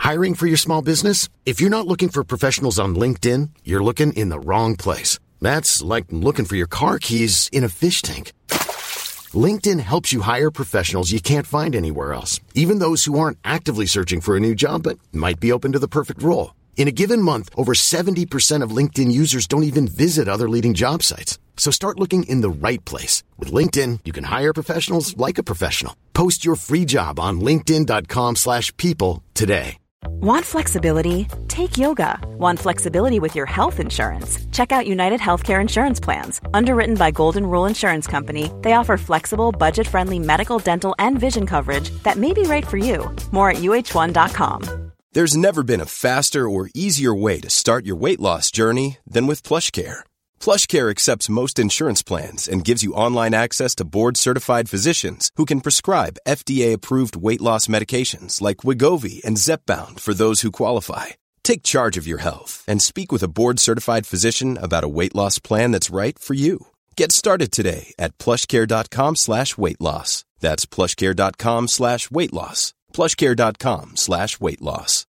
Hiring for your small business? If you're not looking for professionals on LinkedIn, you're looking in the wrong place. That's like looking for your car keys in a fish tank. LinkedIn helps you hire professionals you can't find anywhere else, even those who aren't actively searching for a new job but might be open to the perfect role. In a given month, over 70% of LinkedIn users don't even visit other leading job sites. So start looking in the right place. With LinkedIn, you can hire professionals like a professional. Post your free job on linkedin.com/people today. Want flexibility? Take yoga. Want flexibility with your health insurance? Check out United Healthcare Insurance Plans. Underwritten by Golden Rule Insurance Company, they offer flexible, budget-friendly medical, dental, and vision coverage that may be right for you. More at uh1.com. There's never been a faster or easier way to start your weight loss journey than with PlushCare. PlushCare accepts most insurance plans and gives you online access to board-certified physicians who can prescribe FDA-approved weight loss medications like Wegovy and Zepbound for those who qualify. Take charge of your health and speak with a board-certified physician about a weight loss plan that's right for you. Get started today at plushcare.com/weight loss. That's plushcare.com/weight loss. plushcare.com/weight loss.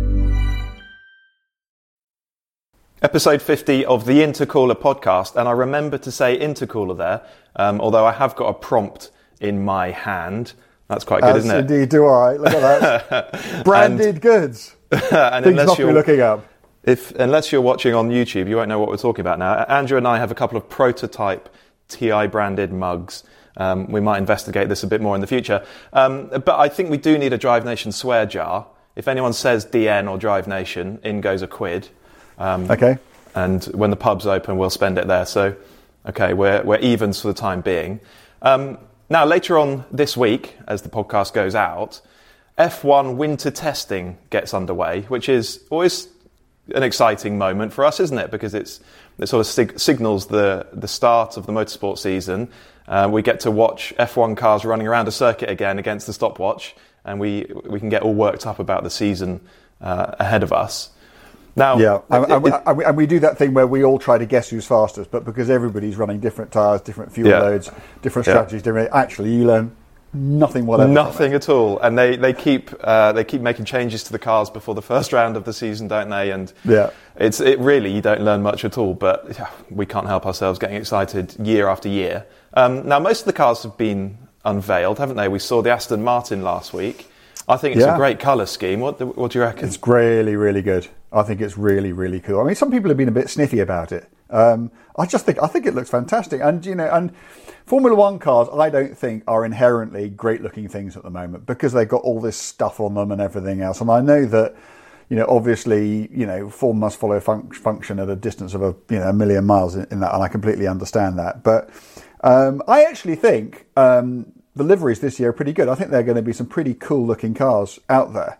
Episode 50 of the Intercooler podcast, and I remember to say intercooler there, although I have got a prompt in my hand. That's quite good, isn't it? Indeed, do I. Look at that. Branded goods. And Things not to be looking up. Unless you're watching on YouTube, you won't know what we're talking about now. Andrew and I have a couple of prototype TI branded mugs. We might investigate this a bit more in the future. But I think we do need a Drive Nation swear jar. If anyone says DN or Drive Nation, in goes £1. Okay. And when the pub's open, we'll spend it there. So, okay, we're evens for the time being. Now, later on this week, as the podcast goes out, F1 winter testing gets underway, which is always an exciting moment for us, isn't it? Because it sort of signals the start of the motorsport season. We get to watch F1 cars running around a circuit again against the stopwatch, and we can get all worked up about the season ahead of us. Now, yeah, and we do that thing where we all try to guess who's fastest, but because everybody's running different tyres, different fuel loads, different strategies, actually you learn nothing whatever. Nothing at all, and they keep making changes to the cars before the first round of the season, don't they? And it really, you don't learn much at all. But we can't help ourselves getting excited year after year. Now, most of the cars have been unveiled, haven't they? We saw the Aston Martin last week. I think it's a great colour scheme. What do you reckon? It's really, really good. I think it's really, really cool. I mean, some people have been a bit sniffy about it. I think it looks fantastic. And, and Formula One cars, I don't think are inherently great looking things at the moment because they've got all this stuff on them and everything else. And I know that, obviously, form must follow function at a distance of a million miles in that. And I completely understand that. But I actually think the liveries this year are pretty good. I think there are going to be some pretty cool looking cars out there.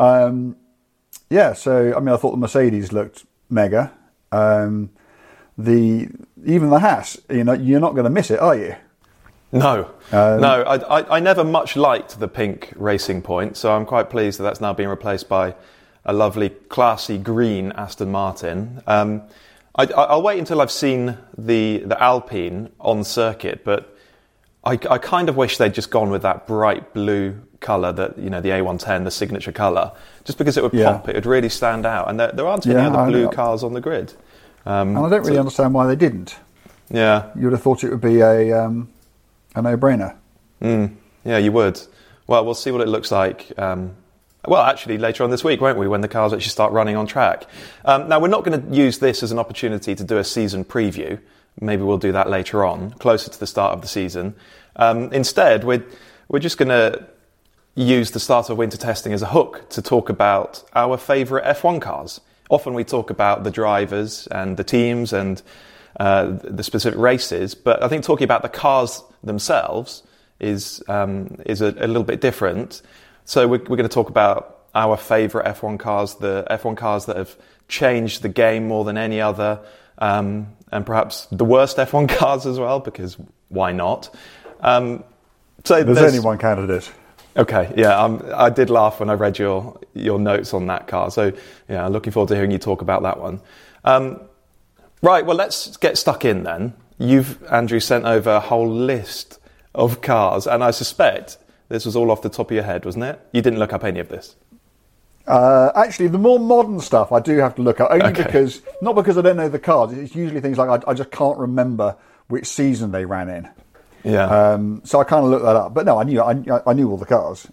So I thought the Mercedes looked mega. Even the Haas, you're not going to miss it, are you? No, no. I never much liked the pink Racing Point, so I'm quite pleased that that's now being replaced by a lovely, classy green Aston Martin. I'll wait until I've seen the Alpine on circuit, but I kind of wish they'd just gone with that bright blue colour that, the A110, the signature colour, just because it would pop, it would really stand out. And there aren't any other blue cars on the grid. And I don't really understand why they didn't. Yeah. You would have thought it would be a no-brainer. Yeah, you would. Well, we'll see what it looks like. Actually, later on this week, won't we, when the cars actually start running on track. Now, we're not going to use this as an opportunity to do a season preview. Maybe we'll do that later on, closer to the start of the season. Instead, we're just going to use the start of winter testing as a hook to talk about our favourite F1 cars. Often we talk about the drivers and the teams and the specific races, but I think talking about the cars themselves is a little bit different. So we're going to talk about our favourite F1 cars, the F1 cars that have changed the game more than any other, and perhaps the worst F1 cars as well, because why not? So there's only one candidate. Okay, yeah, I did laugh when I read your notes on that car. So, yeah, I'm looking forward to hearing you talk about that one. Right, well, let's get stuck in then. You've, Andrew, sent over a whole list of cars, and I suspect this was all off the top of your head, wasn't it? You didn't look up any of this. Actually, the more modern stuff I do have to look at, only because, not because I don't know the cars, it's usually things like I just can't remember which season they ran in. Yeah. So I kind of looked that up. But no, I knew all the cars.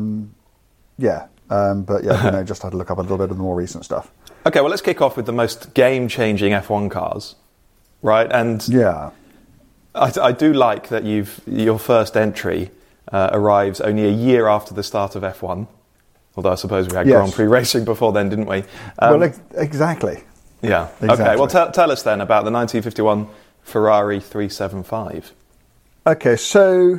Just had to look up a little bit of the more recent stuff. Okay, well, let's kick off with the most game-changing F1 cars, right? And yeah, I do like that your first entry arrives only a year after the start of F1. Although I suppose we had Grand Prix racing before then, didn't we? Exactly. Yeah. Exactly. Okay, well, tell us then about the 1951 Ferrari 375. Okay, so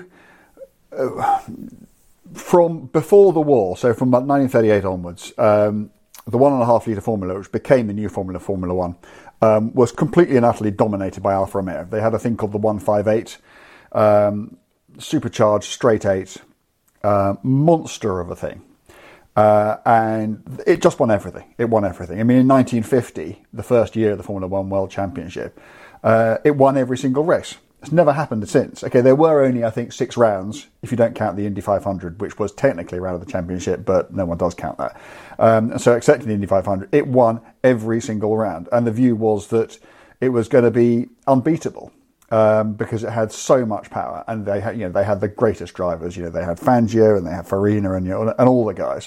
from before the war, so from about 1938 onwards, the 1.5 litre Formula, which became the new Formula 1, was completely and utterly dominated by Alfa Romeo. They had a thing called the 158, supercharged straight 8, monster of a thing. And it just won everything. It won everything. I mean, in 1950, the first year of the Formula 1 World Championship, it won every single race. It's never happened since. Okay, there were only, I think, 6 rounds, if you don't count the Indy 500, which was technically a round of the championship, but no one does count that. So excepting the Indy 500, it won every single round. And the view was that it was going to be unbeatable because it had so much power. And they had the greatest drivers. They had Fangio and they had Farina and all the guys.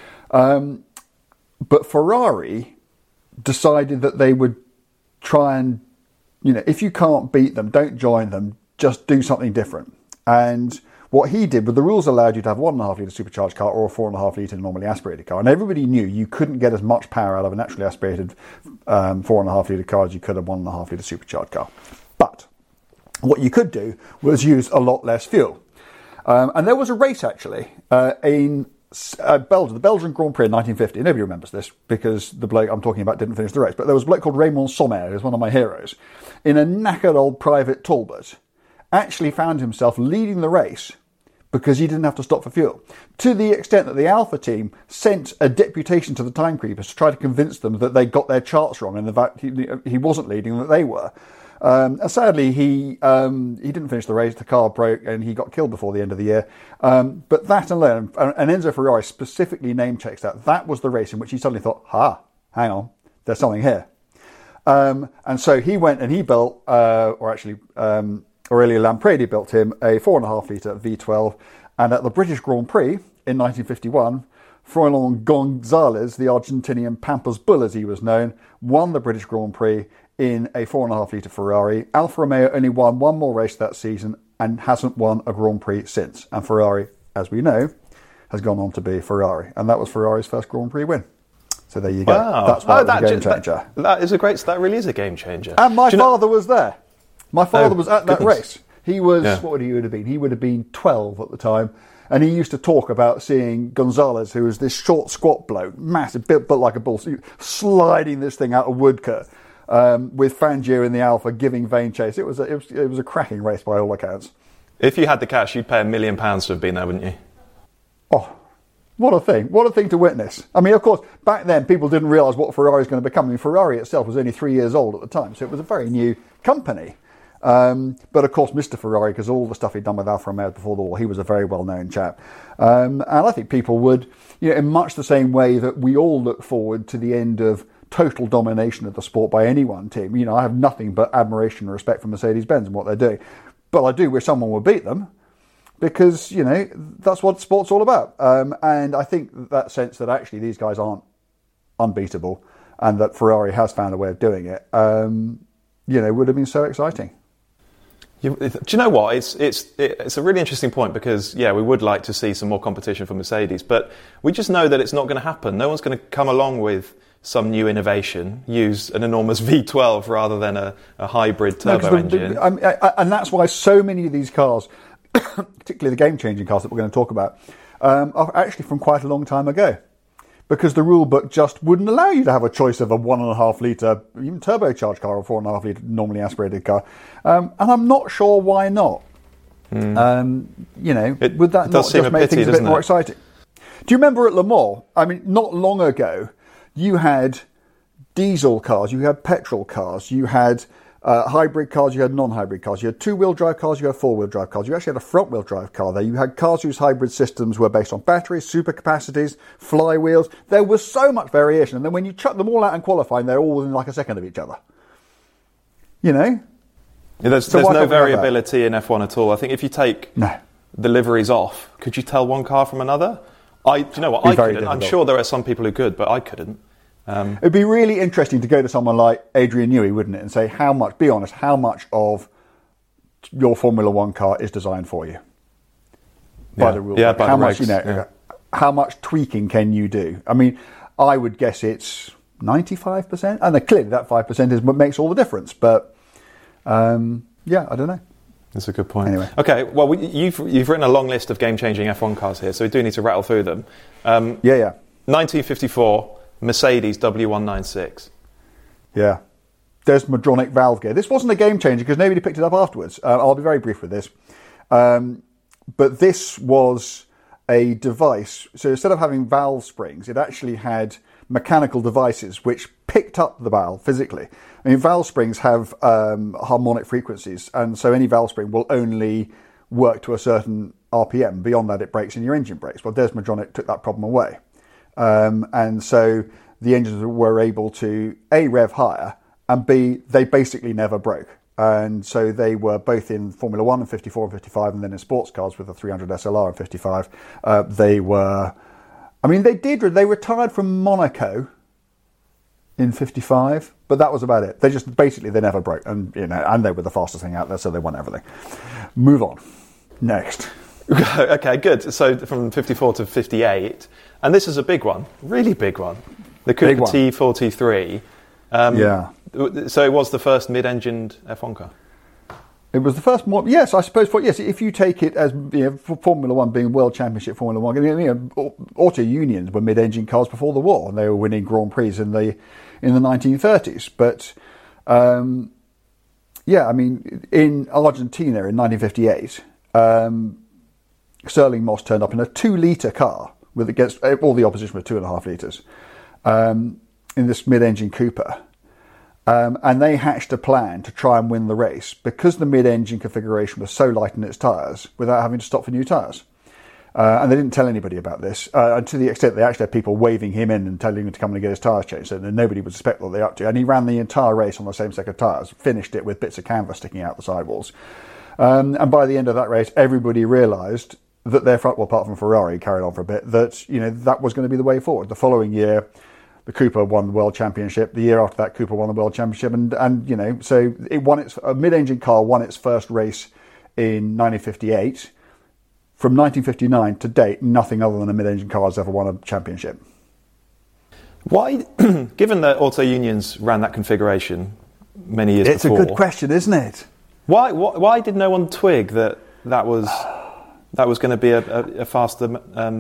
But Ferrari decided that they would try and, if you can't beat them, don't join them, just do something different. And what he did, but the rules allowed you to have 1.5 litre supercharged car or a 4.5 litre normally aspirated car. And everybody knew you couldn't get as much power out of a naturally aspirated 4.5 litre car as you could a 1.5 litre supercharged car. But what you could do was use a lot less fuel. And there was a race actually in Belgium, the Belgian Grand Prix in 1950. Nobody remembers this because the bloke I'm talking about didn't finish the race. But there was a bloke called Raymond Sommer, who's one of my heroes, in a knackered old private Talbot, actually found himself leading the race because he didn't have to stop for fuel. To the extent that the Alpha team sent a deputation to the timekeepers to try to convince them that they got their charts wrong and the fact he wasn't leading, that they were. And sadly, he didn't finish the race. The car broke and he got killed before the end of the year. But that alone, and Enzo Ferrari specifically name-checks that was the race in which he suddenly thought, hang on, there's something here. And so he went and he built, Aurelio Lampredi built him a 4.5 litre V12. And at the British Grand Prix in 1951, Froilán González, the Argentinian Pampas Bull as he was known, won the British Grand Prix in a 4.5 litre Ferrari. Alfa Romeo only won one more race that season and hasn't won a Grand Prix since. And Ferrari, as we know, has gone on to be Ferrari. And that was Ferrari's first Grand Prix win. So there you go. Wow. That's why it was a game changer. That really is a game changer. And my father was there. My father was at that race. He was, what would he have been? He would have been 12 at the time. And he used to talk about seeing Gonzalez, who was this short, squat bloke, massive, built like a bull, sliding this thing out of Woodcote, with Fangio in the Alpha giving vain chase. It was a cracking race by all accounts. If you had the cash, you'd pay £1 million to have been there, wouldn't you? Oh, what a thing. What a thing to witness. I mean, of course, back then people didn't realise what Ferrari was going to become. I mean, Ferrari itself was only 3 years old at the time, so it was a very new company. But of course, Mr. Ferrari, because all the stuff he'd done with Alfa Romeo before the war, he was a very well-known chap. And I think people would, in much the same way that we all look forward to the end of total domination of the sport by any one team. I have nothing but admiration and respect for Mercedes-Benz and what they're doing. But I do wish someone would beat them because, that's what sport's all about. And I think that sense that actually these guys aren't unbeatable and that Ferrari has found a way of doing it, would have been so exciting. Do you know what? It's a really interesting point because, we would like to see some more competition for Mercedes, but we just know that it's not going to happen. No one's going to come along with some new innovation, use an enormous V12 rather than a hybrid turbo engine. And that's why so many of these cars, particularly the game-changing cars that we're going to talk about, are actually from quite a long time ago. Because the rule book just wouldn't allow you to have a choice of a 1.5 litre, even turbocharged car or 4.5 litre normally aspirated car. And I'm not sure why not. Would that not just make things a bit more exciting? Do you remember at Le Mans, I mean, not long ago, you had diesel cars, you had petrol cars, you had hybrid cars, you had non-hybrid cars. You had two-wheel drive cars, you had four-wheel drive cars. You actually had a front-wheel drive car there. You had cars whose hybrid systems were based on batteries, supercapacities, flywheels. There was so much variation. And then when you chuck them all out in qualifying, they're all within like a second of each other. You know? Yeah, there's no variability in F1 at all. I think if you take the liveries off, could you tell one car from another? Do you know what? I couldn't. I'm sure there are some people who could, but I couldn't. It'd be really interesting to go to someone like Adrian Newey, wouldn't it, and say, be honest, how much of your Formula One car is designed for you by the rules? By how the much, regs, how much tweaking can you do? I mean, I would guess it's 95%, and clearly that 5% is what makes all the difference. But I don't know. That's a good point. Anyway, okay. Well, you've written a long list of game-changing F1 cars here, so we do need to rattle through them. 1954. Mercedes W196. Yeah. Desmodronic valve gear. This wasn't a game changer because nobody picked it up afterwards. I'll be very brief with this. But this was a device. So instead of having valve springs, it actually had mechanical devices which picked up the valve physically. I mean, valve springs have harmonic frequencies, and so any valve spring will only work to a certain RPM. Beyond that, it breaks and your engine breaks. Well, Desmodronic took that problem away. And so the engines were able to A, rev higher, and B, they basically never broke. And so they were both in Formula 1 in 54 and 55, and then in sports cars with the 300 SLR in 55. They retired from Monaco in 55, but that was about it. They never broke. And, and they were the fastest thing out there, so they won everything. Move on. Next. Okay, good. So from 54 to 58, and this is a big one, really big one. The Cooper T43. So it was the first mid-engined F1 car. It was the first one. Yes, I suppose. Yes, if you take it as Formula One being World Championship Formula One, Auto Unions were mid-engine cars before the war, and they were winning Grand Prix in the 1930s. But in Argentina in 1958. Stirling Moss turned up in a 2-litre car against all the opposition was 2.5 litres in this mid-engine Cooper, and they hatched a plan to try and win the race because the mid-engine configuration was so light in its tyres without having to stop for new tyres. And they didn't tell anybody about this, and to the extent they actually had people waving him in and telling him to come and get his tyres changed, so that nobody would suspect what they're up to. And he ran the entire race on the same set of tyres, finished it with bits of canvas sticking out the sidewalls. And by the end of that race, everybody realised that their front, apart from Ferrari, carried on for a bit, that that was going to be the way forward. The following year, the Cooper won the World Championship. The year after that, Cooper won the World Championship, and so it won a mid-engine car won its first race in 1958. From 1959 to date, nothing other than a mid-engine car has ever won a championship. Why, given that Auto Unions ran that configuration many years before? It's a good question, isn't it? Why did no one twig that was going to be a faster,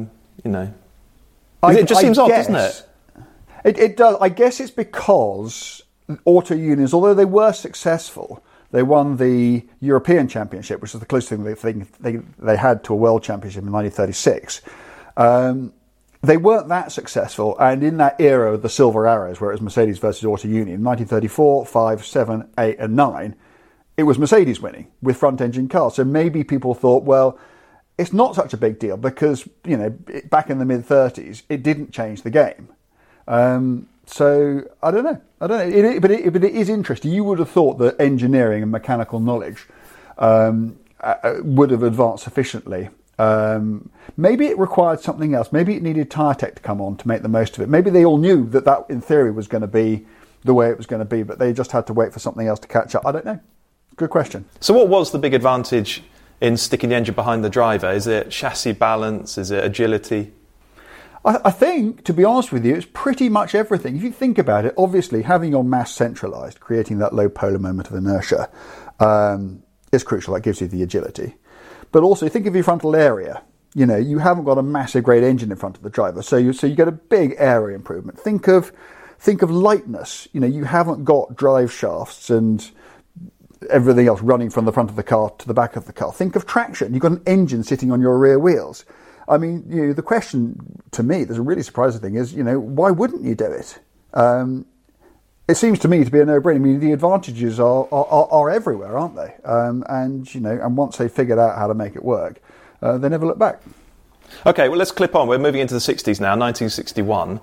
It just seems odd, doesn't it? It does. I guess it's because Auto Unions, although they were successful, they won the European Championship, which is the closest thing they had to a World Championship in 1936. They weren't that successful, and in that era of the Silver Arrows, where it was Mercedes versus Auto Union, 1934, 5, 7, 8 and 9, it was Mercedes winning with front-engine cars. So maybe people thought, well, it's not such a big deal because, back in the mid-30s, it didn't change the game. So I don't know. But it is interesting. You would have thought that engineering and mechanical knowledge would have advanced sufficiently. Maybe it required something else. Maybe it needed tyre tech to come on to make the most of it. Maybe they all knew that in theory was going to be the way it was going to be, but they just had to wait for something else to catch up. I don't know. Good question. So what was the big advantage in sticking the engine behind the driver? Is it chassis balance? Is it agility? I think, to be honest with you, it's pretty much everything. If you think about it, obviously having your mass centralised, creating that low polar moment of inertia, is crucial. That gives you the agility. But also, think of your frontal area. You haven't got a massive great engine in front of the driver, so you get a big area improvement. Think of lightness. You haven't got drive shafts and everything else running from the front of the car to the back of the car. Think of traction. You've got an engine sitting on your rear wheels. I mean, the question to me, there's a really surprising thing is, why wouldn't you do it? it seems to me to be a no-brainer. I mean, the advantages are everywhere, aren't they? And once they figured out how to make it work, they never look back. Okay, well, let's clip on. We're moving into the 60s now, 1961.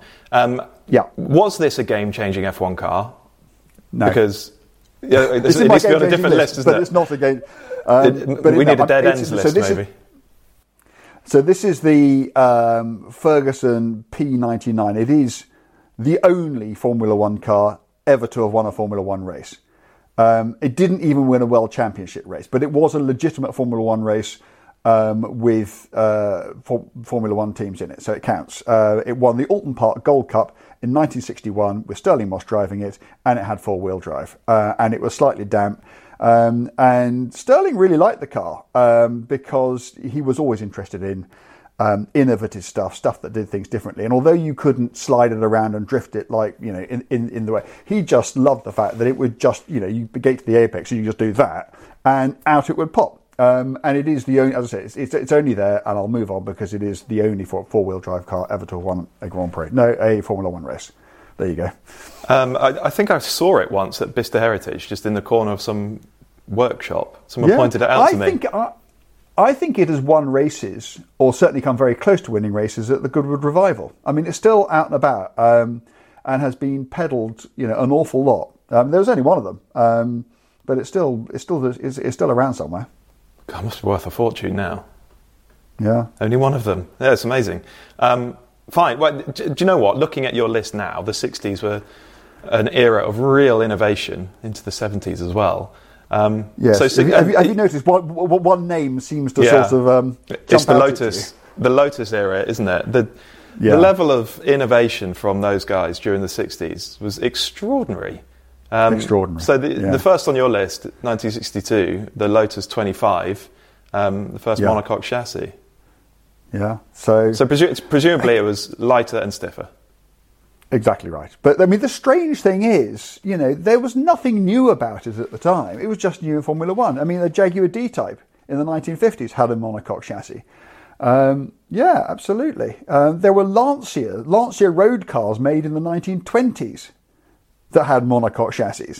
Was this a game-changing F1 car? No. Because it needs to be on a different list, isn't it? But it's not a game... we need a dead ends list, maybe. So this is the Ferguson P99. It is the only Formula One car ever to have won a Formula One race. It didn't even win a World Championship race, but it was a legitimate Formula One race with Formula One teams in it, so it counts. It won the Alton Park Gold Cup in 1961 with Stirling Moss driving it, and it had four-wheel drive, and it was slightly damp. And Stirling really liked the car because he was always interested in innovative stuff that did things differently. And although you couldn't slide it around and drift it like, in the way, he just loved the fact that it would just, you get to the apex and you just do that and out it would pop. And it is the only, as I say, it's only there, and I'll move on because it is the only four-wheel drive car ever to have won a Grand Prix. No, a Formula One race. There you go. I think I saw it once at Bicester Heritage, just in the corner of some workshop. Someone pointed it out to me. I think it has won races, or certainly come very close to winning races at the Goodwood Revival. I mean, it's still out and about, and has been pedalled, an awful lot. There was only one of them, but it's still around somewhere. God, it must be worth a fortune now. Yeah, only one of them. Yeah, it's amazing. Fine. Well, do you know what? Looking at your list now, the 60s were an era of real innovation into the 70s as well. Yes. So, have you noticed one name seems to sort of it's jump out the Lotus era, isn't it? The level of innovation from those guys during the 60s was extraordinary. Extraordinary. So the first on your list, 1962, the Lotus 25, the first monocoque chassis. Yeah. So presumably it was lighter and stiffer. Exactly right. But I mean, the strange thing is, there was nothing new about it at the time. It was just new in Formula One. I mean, the Jaguar D-Type in the 1950s had a monocoque chassis. Yeah, absolutely. There were Lancia road cars made in the 1920s that had monocoque chassis.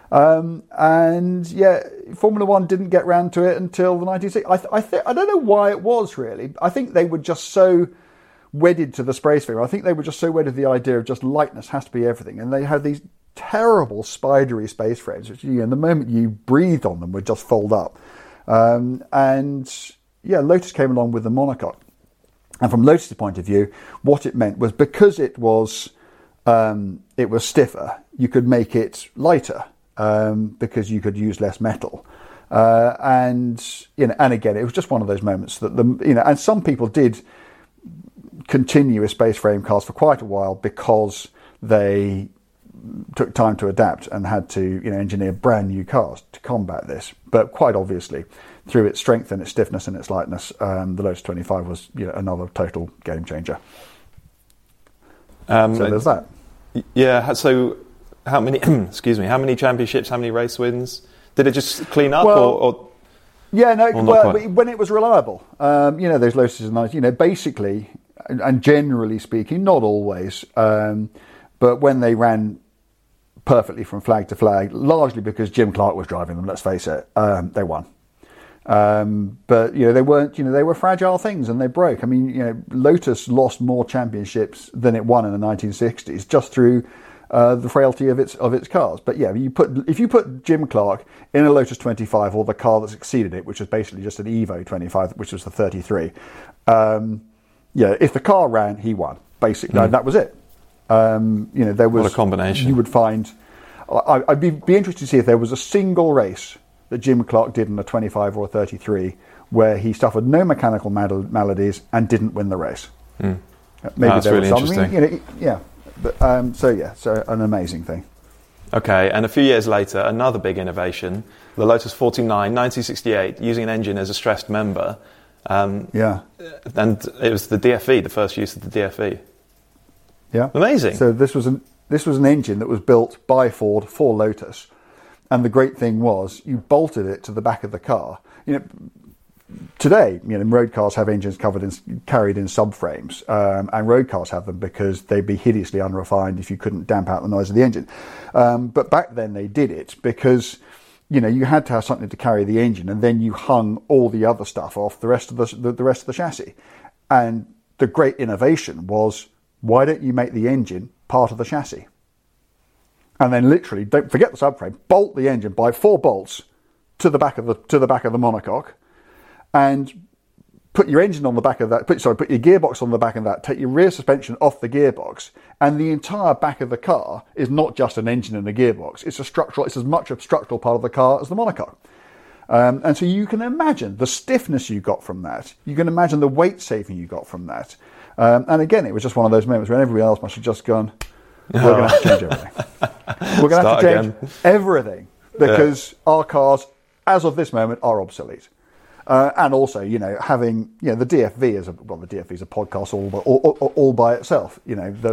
Formula One didn't get round to it until the 1960s. I don't know why it was, really. I think they were just so wedded to the spray sphere. I think they were just so wedded to the idea of just lightness has to be everything. And they had these terrible spidery space frames, which, the moment you breathed on them would just fold up. Lotus came along with the monocoque. And from Lotus's point of view, what it meant was because it was stiffer, you could make it lighter because you could use less metal. And again, it was just one of those moments that and some people did continue as space frame cars for quite a while because they took time to adapt and had to engineer brand new cars to combat this. But quite obviously, through its strength and its stiffness and its lightness, the Lotus 25 was another total game changer. So there's that. Yeah. So how many? How many championships? How many race wins? Did it just clean up, or? Yeah, no. When it was reliable, those Lotuses are nice. Basically, and generally speaking, not always, but when they ran perfectly from flag to flag, largely because Jim Clark was driving them. Let's face it, they won. But they weren't. They were fragile things, and they broke. I mean, Lotus lost more championships than it won in the 1960s, just through the frailty of its cars. But yeah, if you put Jim Clark in a Lotus 25 or the car that succeeded it, which was basically just an Evo 25, which was the 33. If the car ran, he won. Basically, that was it. There was what a combination. You would find. I'd be interested to see if there was a single race that Jim Clark did in a 25 or a 33 where he suffered no mechanical maladies and didn't win the race. Maybe that's really interesting. So an amazing thing. Okay, and a few years later, another big innovation, the Lotus 49, 1968, using an engine as a stressed member. And it was the DFE, the first use of the DFE. Yeah, amazing. So this was an engine that was built by Ford for Lotus, and the great thing was you bolted it to the back of the car. today, road cars have engines carried in subframes, and road cars have them because they'd be hideously unrefined if you couldn't damp out the noise of the engine. But back then they did it because, you had to have something to carry the engine, and then you hung all the other stuff off the rest of the chassis. And the great innovation was, why don't you make the engine part of the chassis? And then literally, don't forget the subframe, bolt the engine by 4 bolts to the back of the monocoque, and put your engine on the back of that. Put your gearbox on the back of that. Take your rear suspension off the gearbox, and the entire back of the car is not just an engine and a gearbox. It's as much a structural part of the car as the monocoque. And so you can imagine the stiffness you got from that. You can imagine the weight saving you got from that. And again, it was just one of those moments when everybody else must have just gone, we're going to have to change everything. We're going to have to change everything because our cars, as of this moment, are obsolete. And also, having the DFV is the DFV is a podcast all by itself.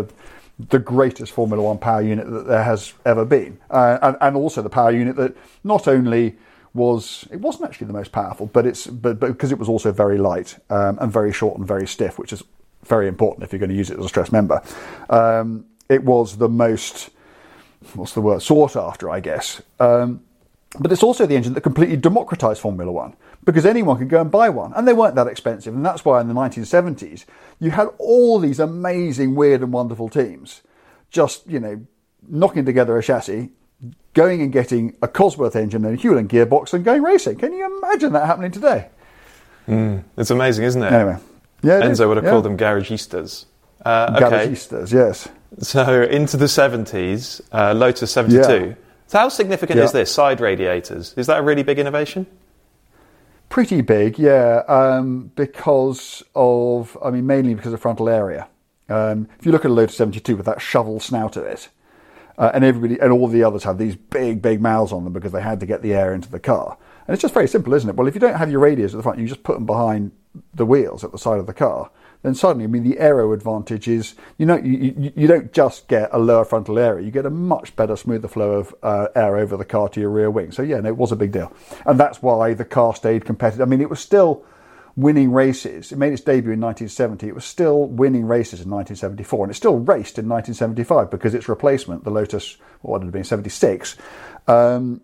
The greatest Formula One power unit that there has ever been, and also the power unit that not only wasn't actually the most powerful, but because it was also very light and very short and very stiff, which is very important if you're going to use it as a stress member. It was the most, sought after, I guess. But it's also the engine that completely democratized Formula One, because anyone could go and buy one, and they weren't that expensive. And that's why in the 1970s, you had all these amazing, weird and wonderful teams just, knocking together a chassis, going and getting a Cosworth engine and a Hewland gearbox and going racing. Can you imagine that happening today? It's amazing, isn't it? Anyway. Yeah, Enzo would have called them garagistas. Garagistas, yes. So into the 70s, Lotus 72. Yeah. So how significant is this, side radiators? Is that a really big innovation? Pretty big, yeah, mainly because of frontal area. If you look at a Lotus 72 with that shovel snout of it, and all the others have these big mouths on them because they had to get the air into the car. And it's just very simple, isn't it? Well, if you don't have your radiators at the front, you just put them behind the wheels at the side of the car, then suddenly, the aero advantage is, you don't just get a lower frontal area, you get a much better, smoother flow of air over the car to your rear wing. So yeah, it was a big deal. And that's why the car stayed competitive. It was still winning races. It made its debut in 1970. It was still winning races in 1974, and it still raced in 1975 because its replacement, the Lotus, what had it been, 76, again,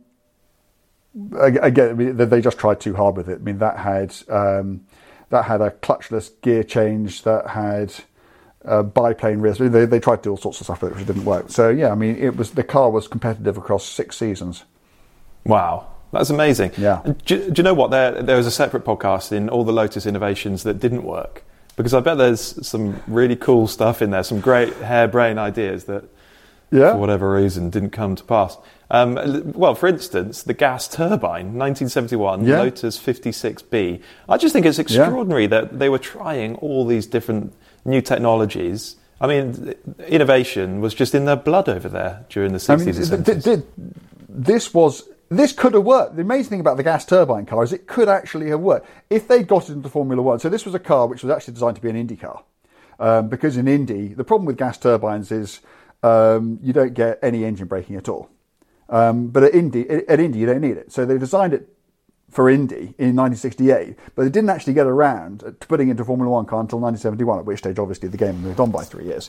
they just tried too hard with it. That had a clutchless gear change, that had biplane rears. They tried to do all sorts of stuff with it, which didn't work. So yeah, the car was competitive across 6 seasons. Wow, that's amazing. Yeah. Do you know what? There was a separate podcast in all the Lotus innovations that didn't work, because I bet there's some really cool stuff in there, some great harebrained ideas that, for whatever reason, didn't come to pass. Well, for instance, the gas turbine, 1971, Lotus 56B. I just think it's extraordinary that they were trying all these different new technologies. Innovation was just in their blood over there during the 60s and 70s. This could have worked. The amazing thing about the gas turbine car is it could actually have worked if they got it into Formula One. So this was a car which was actually designed to be an Indy car, because in Indy, the problem with gas turbines is you don't get any engine braking at all. But at Indy, you don't need it. So they designed it for Indy in 1968, but they didn't actually get around to putting it into a Formula One car until 1971, at which stage, obviously, the game moved on by 3 years.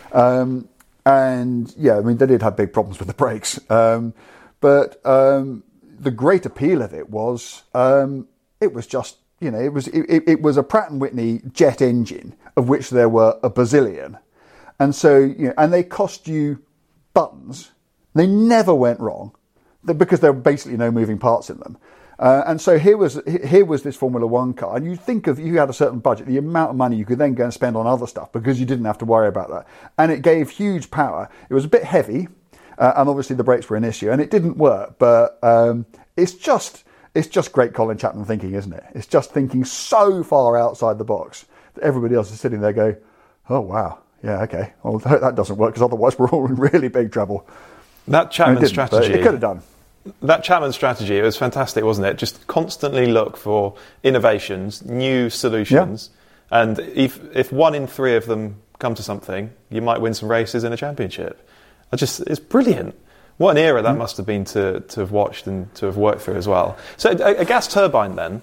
They did have big problems with the brakes. But the great appeal of it was it was just, it was a Pratt & Whitney jet engine, of which there were a bazillion. And so, and they cost you buttons. They never went wrong because there were basically no moving parts in them. And so here was this Formula One car, and you think of, you had a certain budget, the amount of money you could then go and spend on other stuff because you didn't have to worry about that. And it gave huge power. It was a bit heavy, and obviously the brakes were an issue, and it didn't work. But it's just great Colin Chapman thinking, isn't it? It's just thinking so far outside the box that everybody else is sitting there going, oh wow, yeah, okay, well I hope that doesn't work because otherwise we're all in really big trouble. That Chapman strategy, it could have done. That Chapman strategy, it was fantastic, wasn't it? Just constantly look for innovations, new solutions, and if 1 in 3 of them come to something, you might win some races in a championship. It's brilliant. What an era that must have been to have watched and to have worked through as well. So a gas turbine then,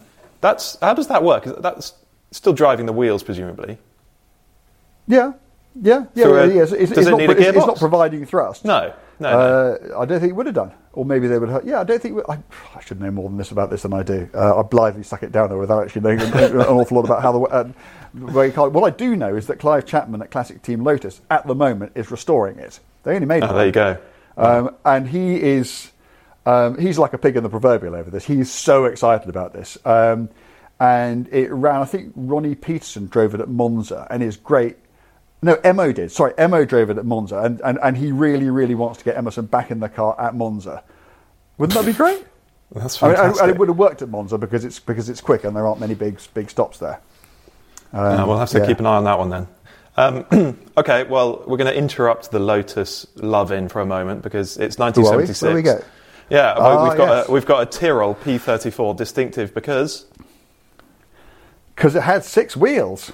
How does that work? That's still driving the wheels, presumably. Yeah. It's not providing thrust. No. I don't think it would have done. Or maybe they would have. Yeah, I don't think. I should know more about this than I do. I blithely stuck it down there without actually knowing an awful lot about how the car. What I do know is that Clive Chapman at Classic Team Lotus at the moment is restoring it. They only made it. Oh, there you go. And he is. He's like a pig in the proverbial over this. He's so excited about this. And it ran. I think Ronnie Peterson drove it at Monza, and it's great. No, Emo did. Sorry, Emo drove it at Monza, and he really, really wants to get Emerson back in the car at Monza. Wouldn't that be great? That's fantastic. And it would have worked at Monza because it's quick and there aren't many big stops there. We'll have to keep an eye on that one then. Okay, well, we're going to interrupt the Lotus love-in for a moment because it's 1976. Where we go? Yeah, we've got a Tyrrell P34 distinctive because it had 6 wheels.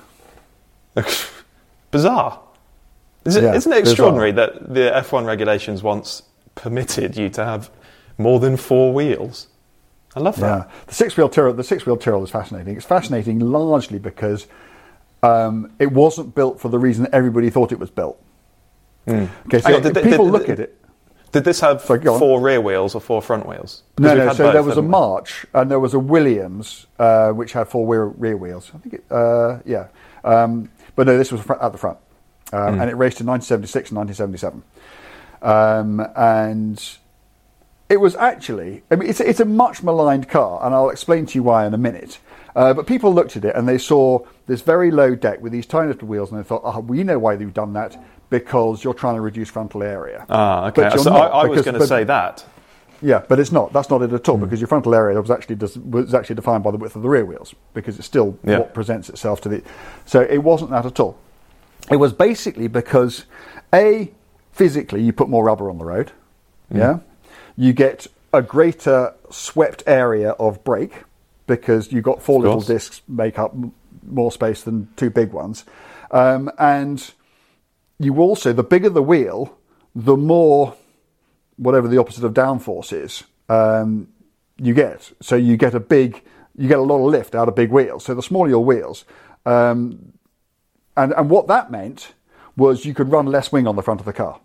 Bizarre. Isn't it extraordinary that the F1 regulations once permitted you to have more than 4 wheels? I love that. Yeah. The six-wheel Tyrrell is fascinating. It's fascinating largely because it wasn't built for the reason that everybody thought it was built. Okay, so people look at it. Did this have 4 rear wheels or 4 front wheels? No. So there was a March and there was a Williams which had 4 rear wheels. I think but no, this was at the front. And it raced in 1976 and 1977. And it was actually, it's a much maligned car, and I'll explain to you why in a minute. But people looked at it and they saw this very low deck with these tiny little wheels, and they thought, we know why you've done that, because you're trying to reduce frontal area. Okay. So I was going to say that. Yeah, but it's not. That's not it at all, because your frontal area was actually defined by the width of the rear wheels, because it's still what presents itself to the... So it wasn't that at all. It was basically because, physically you put more rubber on the road, you get a greater swept area of brake, because you've got 4 little discs make up more space than 2 big ones. And you also, the bigger the wheel, the more... whatever the opposite of downforce is, you get. So you get a lot of lift out of big wheels. So the smaller your wheels, and what that meant was you could run less wing on the front of the car,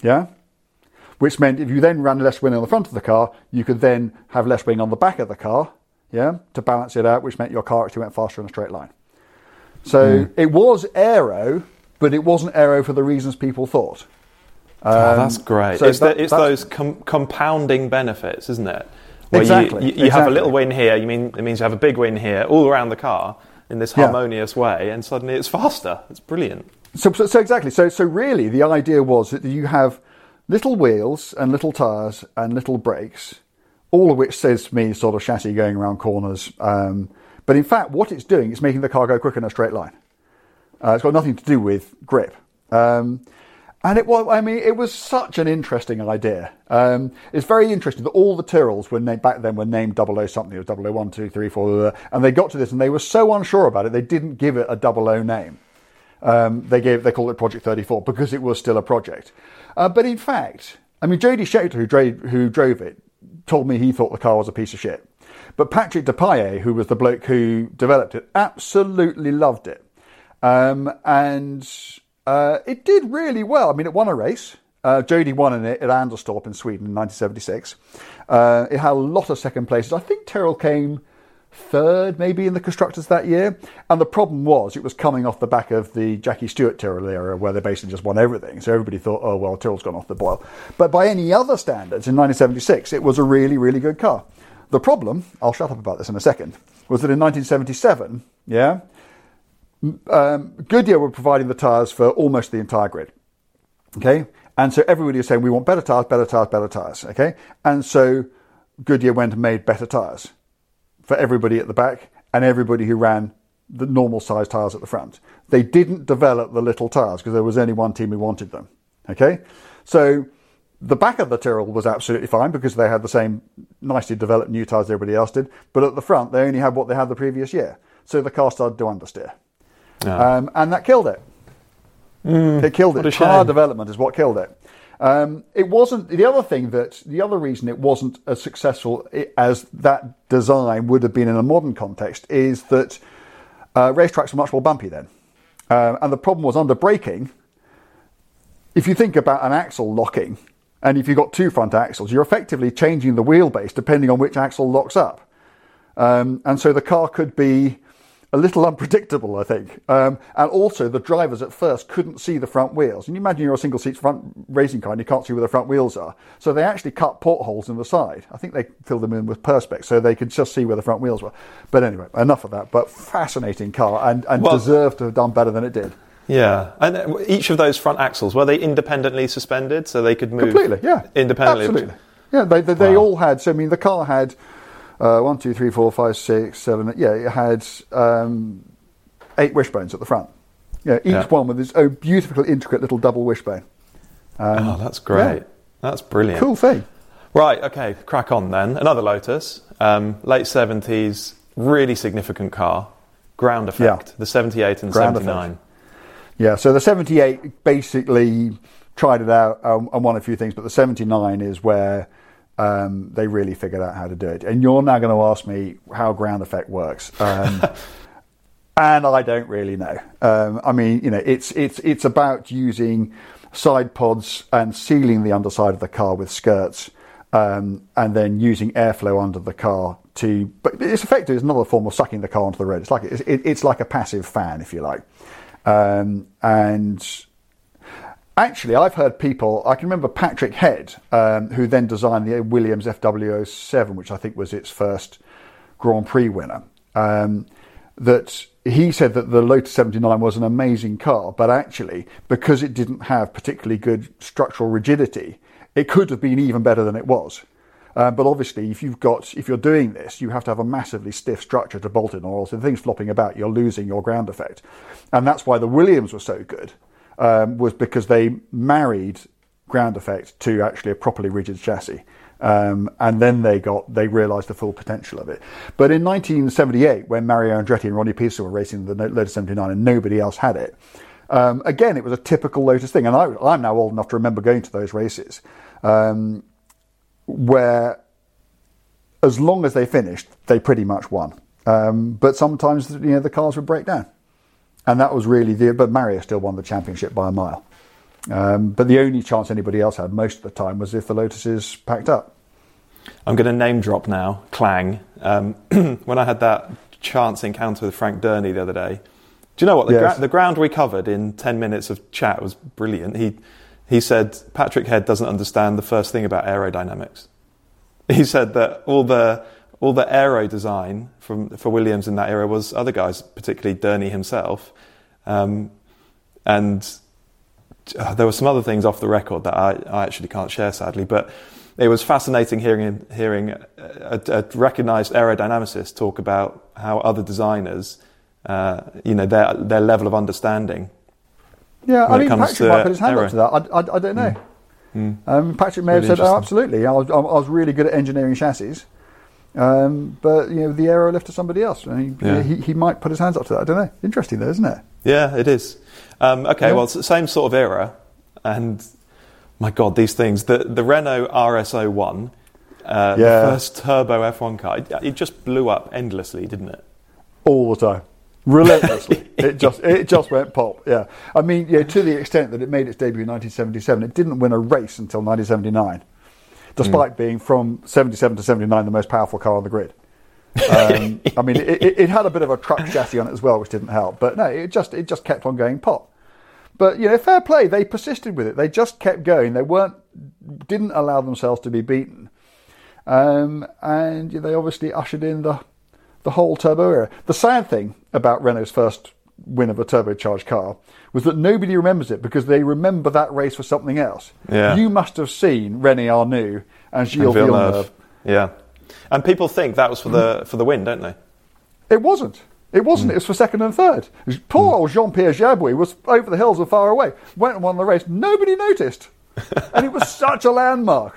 which meant if you then ran less wing on the front of the car, you could then have less wing on the back of the car, to balance it out, which meant your car actually went faster in a straight line. So it was aero, but it wasn't aero for the reasons people thought. That's great. So it's those compounding benefits, isn't it? Where exactly. You have a little win here. It means you have a big win here, all around the car in this harmonious way, and suddenly it's faster. It's brilliant. So exactly. So really, the idea was that you have little wheels and little tyres and little brakes, all of which says to me sort of chassis going around corners. But in fact, what it's doing is making the car go quicker in a straight line. It's got nothing to do with grip. And it was such an interesting idea. It's very interesting that all the Tyrrells back then were named 00 something, or 001, 2, 3, 4, and they got to this and they were so unsure about it, they didn't give it a 00 name. They called it Project 34 because it was still a project. But in fact, Jody Scheckter, who drove it, told me he thought the car was a piece of shit. But Patrick Depailler, who was the bloke who developed it, absolutely loved it. It did really well. It won a race. Jody won in it at Anderstorp in Sweden in 1976. It had a lot of second places. I think Tyrrell came 3rd maybe in the constructors that year. And the problem was it was coming off the back of the Jackie Stewart Tyrrell era, where they basically just won everything. So everybody thought, oh, well, Tyrrell's gone off the boil. But by any other standards, in 1976, it was a really, really good car. The problem, I'll shut up about this in a second, was that in 1977, Goodyear were providing the tyres for almost the entire grid. Okay? And so everybody was saying, we want better tyres, better tyres, better tyres. Okay? And so Goodyear went and made better tyres for everybody at the back and everybody who ran the normal size tyres at the front. They didn't develop the little tyres because there was only one team who wanted them. Okay? So the back of the Tyrrell was absolutely fine because they had the same nicely developed new tyres everybody else did. But at the front, they only had what they had the previous year. So the car started to understeer. And that killed it. It killed it. Tyre development is what killed it. It wasn't. The other reason it wasn't as successful as that design would have been in a modern context is that racetracks were much more bumpy then. And the problem was under braking, if you think about an axle locking, and if you've got two front axles, you're effectively changing the wheelbase depending on which axle locks up. And so the car could be a little unpredictable, I think. And also the drivers at first couldn't see the front wheels. And you imagine you're a single seat front racing car and you can't see where the front wheels are. So they actually cut portholes in the side. I think they filled them in with Perspex so they could just see where the front wheels were. But anyway, enough of that. But fascinating car and deserved to have done better than it did. Yeah, and each of those front axles, were they independently suspended so they could move completely? Yeah, independently. Absolutely. Yeah, they all had. So I mean, the car had 1, 2, 3, 4, 5, 6, 7. Yeah, it had 8 wishbones at the front. Yeah, each one with its own beautiful, intricate little double wishbone. That's great. Yeah. That's brilliant. Cool thing. Right. Okay. Crack on then. Another Lotus, late 70s, really significant car. Ground effect. The 78 and Ground 79. Effect. Yeah, so the 78 basically tried it out and won a few things, but the 79 is where they really figured out how to do it. And you're now going to ask me how ground effect works. And I don't really know. I mean, it's about using side pods and sealing the underside of the car with skirts and then using airflow under the car but it's effectively another form of sucking the car onto the road. It's like a passive fan, if you like. And actually, I've heard people, I can remember Patrick Head, who then designed the Williams FW07, which I think was its first Grand Prix winner, that he said that the Lotus 79 was an amazing car, but actually, because it didn't have particularly good structural rigidity, it could have been even better than it was. But obviously, if you're doing this, you have to have a massively stiff structure to bolt in, or else if things flopping about, you're losing your ground effect. And that's why the Williams were so good, was because they married ground effect to actually a properly rigid chassis. And then they realised the full potential of it. But in 1978, when Mario Andretti and Ronnie Peterson were racing the Lotus 79 and nobody else had it, again, it was a typical Lotus thing. And I'm now old enough to remember going to those races, where as long as they finished, they pretty much won. But sometimes, the cars would break down. And that was really but Mario still won the championship by a mile. But the only chance anybody else had most of the time was if the Lotuses packed up. I'm going to name drop now, Clang. When I had that chance encounter with Frank Durney the other day, do you know what? The ground we covered in 10 minutes of chat was brilliant. He said Patrick Head doesn't understand the first thing about aerodynamics. He said that all the aero design for Williams in that era was other guys, particularly Durney himself. And there were some other things off the record that I actually can't share, sadly. But it was fascinating hearing a recognised aerodynamicist talk about how other designers, their level of understanding. Yeah, I mean, Patrick might put his hand up to that. I don't know. Patrick may have said, "Oh, absolutely. I was really good at engineering chassis." But the aero left to somebody else. He might put his hands up to that. I don't know. Interesting, though, isn't it? Yeah, it is. Well, it's the same sort of era, and my God, these things. The Renault RS01, the first turbo F1 car, it just blew up endlessly, didn't it? All the time, relentlessly. it just went pop. Yeah, I mean, to the extent that it made its debut in 1977, it didn't win a race until 1979. Despite being from 77 to 79 the most powerful car on the grid. I mean, it had a bit of a truck chassis on it as well, which didn't help. But no, it just kept on going pop. But fair play. They persisted with it. They just kept going. They didn't allow themselves to be beaten. And they obviously ushered in the whole turbo era. The sad thing about Renault's first win of a turbocharged car was that nobody remembers it because they remember that race for something else. Yeah. You must have seen René Arnoux and Gilles Villeneuve. Yeah, and people think that was for the win, don't they? It wasn't. It wasn't. It was for second and third. Poor old Jean-Pierre Jabouille was over the hills and far away. Went and won the race. Nobody noticed, and it was such a landmark.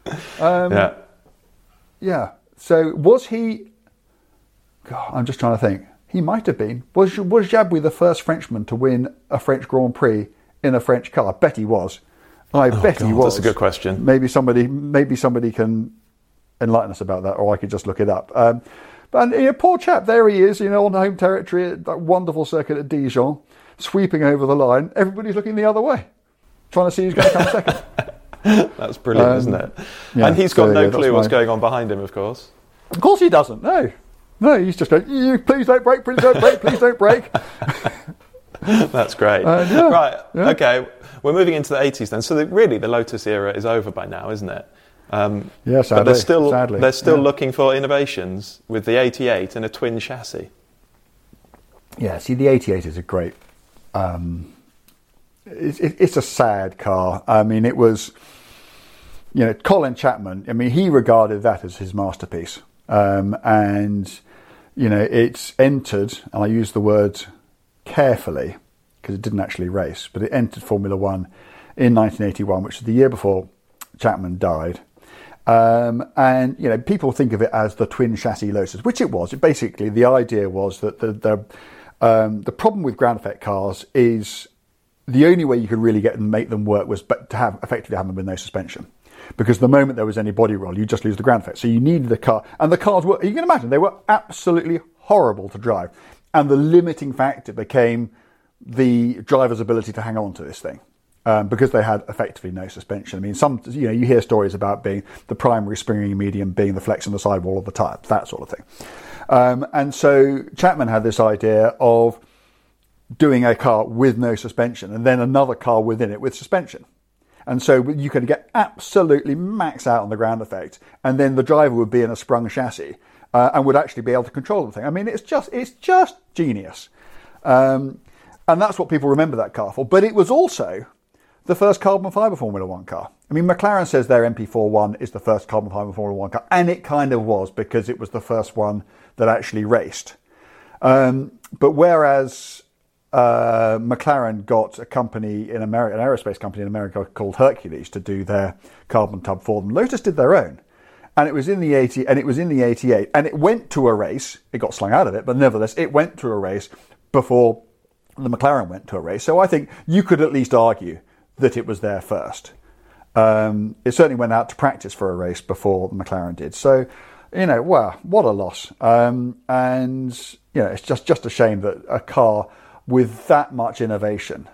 Yeah. So was he? God, I'm just trying to think. He might have been. Was Jabouille the first Frenchman to win a French Grand Prix in a French car? I bet he was. I bet he was. That's a good question. Maybe somebody can enlighten us about that, or I could just look it up. But poor chap, there he is, on home territory at that wonderful circuit at Dijon, sweeping over the line. Everybody's looking the other way, trying to see who's going to come second. That's brilliant, isn't it? Yeah, and he's got no clue what's going on behind him, of course. Of course he doesn't, no. No, he's just going, please don't brake, please don't brake, please don't brake. That's great. Right, okay, we're moving into the 80s then. So really the Lotus era is over by now, isn't it? Yeah, sadly. But they're still yeah. looking for innovations with the 88 and a twin chassis. Yeah, see, the 88 is a great... it's a sad car. I mean, it was... Colin Chapman, he regarded that as his masterpiece. It's entered, and I use the word carefully, because it didn't actually race, but it entered Formula One in 1981, which is the year before Chapman died. People think of it as the twin chassis Lotus, which it was. Basically, the idea was that the problem with ground effect cars is the only way you could really make them work was to effectively have them with no suspension. Because the moment there was any body roll, you just lose the ground effect. So you needed a car. And the cars were, you can imagine, they were absolutely horrible to drive. And the limiting factor became the driver's ability to hang on to this thing. Because they had effectively no suspension. You hear stories about being the primary springing medium being the flex on the sidewall of the tyre, that sort of thing. And so Chapman had this idea of doing a car with no suspension and then another car within it with suspension. And so you could get absolutely max out on the ground effect, and then the driver would be in a sprung chassis and would actually be able to control the thing. It's just genius. And that's what people remember that car for. But it was also the first carbon fibre Formula One car. McLaren says their MP41 is the first carbon fibre Formula One car, and it kind of was, because it was the first one that actually raced. But whereas McLaren got a company in America, an aerospace company in America called Hercules, to do their carbon tub for them, Lotus did their own. And it was in the 88, and it went to a race. It got slung out of it, but nevertheless, it went to a race before the McLaren went to a race. So I think you could at least argue that it was there first. It certainly went out to practice for a race before the McLaren did. So, wow, what a loss. It's just a shame that a car with that much innovation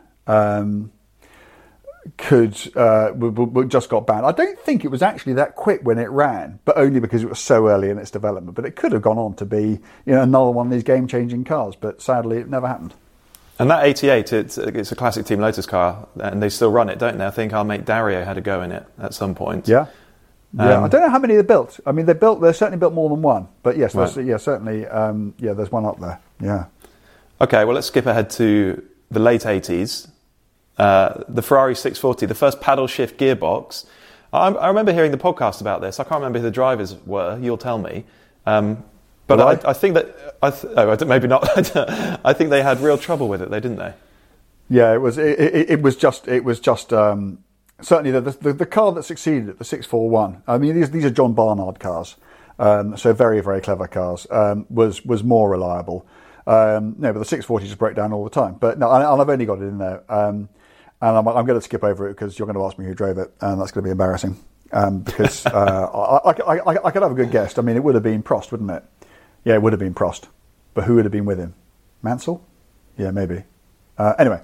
just got banned. I don't think it was actually that quick when it ran, but only because it was so early in its development. But it could have gone on to be another one of these game-changing cars, but sadly it never happened. And that 88, it's a classic Team Lotus car, and they still run it, don't they? I think our mate Dario had a go in it at some point. Yeah. I don't know how many they built. They certainly built more than one. But yes, right. Certainly, there's one up there. Yeah. Okay, well, let's skip ahead to the late 80s. The Ferrari 640, the first paddle shift gearbox. I remember hearing the podcast about this. I can't remember who the drivers were. You'll tell me. But I think that maybe not. I think they had real trouble with it, didn't they? Yeah, it was just certainly the car that succeeded at the 641. These are John Barnard cars, so very, very clever cars. Was more reliable. No, but the 640 just broke down all the time. But no, and I've only got it in there, and I'm going to skip over it because you're going to ask me who drove it, and that's going to be embarrassing. Because I could have a good guess. It would have been Prost, wouldn't it? Yeah, it would have been Prost. But who would have been with him? Mansell? Yeah, maybe. Anyway,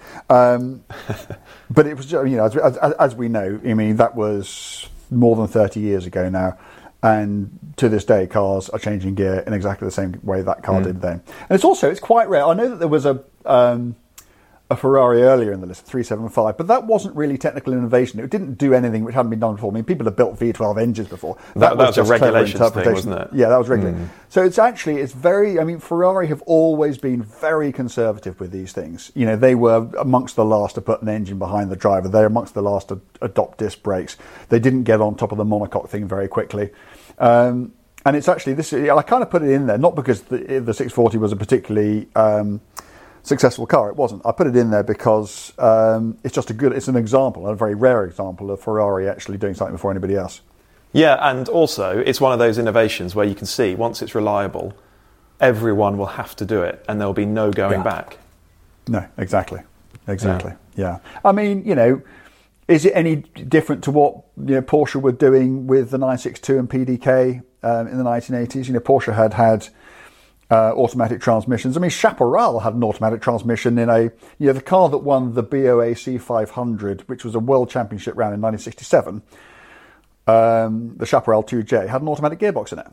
but it was, as we know, that was more than 30 years ago now. And to this day, cars are changing gear in exactly the same way that car did then. And it's quite rare. I know that there was a Ferrari earlier in the list, 375, but that wasn't really technical innovation. It didn't do anything which hadn't been done before. People have built V12 engines before. That was just a regulations thing, wasn't it? Yeah, that was regulated. So it's very, Ferrari have always been very conservative with these things. They were amongst the last to put an engine behind the driver. They're amongst the last to adopt disc brakes. They didn't get on top of the monocoque thing very quickly. And it's actually, I kind of put it in there, not because the 640 was a particularly successful car. It wasn't. I put it in there because it's an example, a very rare example of Ferrari actually doing something before anybody else. Yeah, and also it's one of those innovations where you can see once it's reliable, everyone will have to do it, and there'll be no going back. No, exactly. Yeah. Is it any different to what Porsche were doing with the 962 and PDK in the 1980s? Porsche had automatic transmissions. I mean, Chaparral had an automatic transmission in the car that won the BOAC 500, which was a World Championship round in 1967. The Chaparral 2J had an automatic gearbox in it.